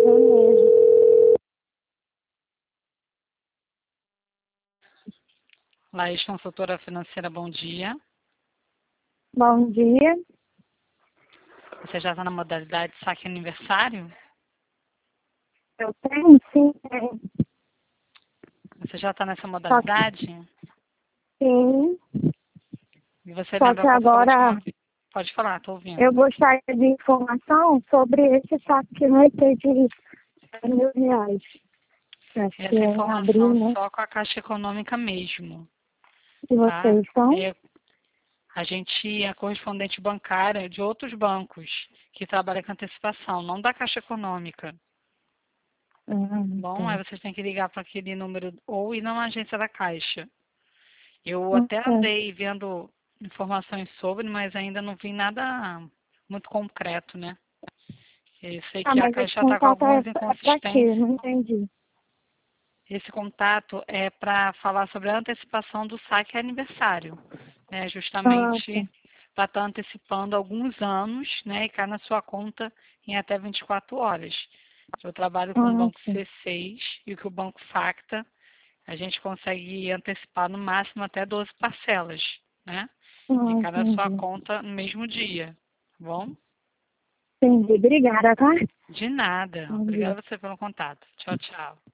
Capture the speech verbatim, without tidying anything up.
mesmo. Laís, consultora financeira, bom dia. Bom dia. Você já está na modalidade saque aniversário? Eu tenho, sim, tenho. Você já está nessa Só que, modalidade? sim. E você Só lembra que qual foi a agora última? Pode falar, estou ouvindo. eu gostaria de informação sobre esse saque que vai ter de cem mil reais. Acho que Essa é em abril, informação né? só com a Caixa Econômica mesmo, Que tá? vocês são. É, a gente é correspondente bancária de outros bancos que trabalham com antecipação, não da Caixa Econômica. Ah, Bom, aí tá. vocês têm que ligar para aquele número ou ir na agência da Caixa. Eu Ah, até tá. andei vendo informações sobre, mas ainda não vi nada muito concreto, né? Eu sei Ah, que a mas esse Caixa está com contato é, algumas é pra quê? inconsistências. Não entendi. Esse contato é para falar sobre a antecipação do saque aniversário, né? Ah, tá. Justamente para estar antecipando alguns anos, né? E cai na sua conta em até vinte e quatro horas. Eu trabalho com o Ah, Banco sim. C seis e com o Banco Facta, a gente consegue antecipar no máximo até doze parcelas, né? E Ah, cai na sua entendi. conta no mesmo dia, tá bom? Entendi. Obrigada, tá? De nada. Bom dia. Obrigada a você pelo contato. Tchau, tchau.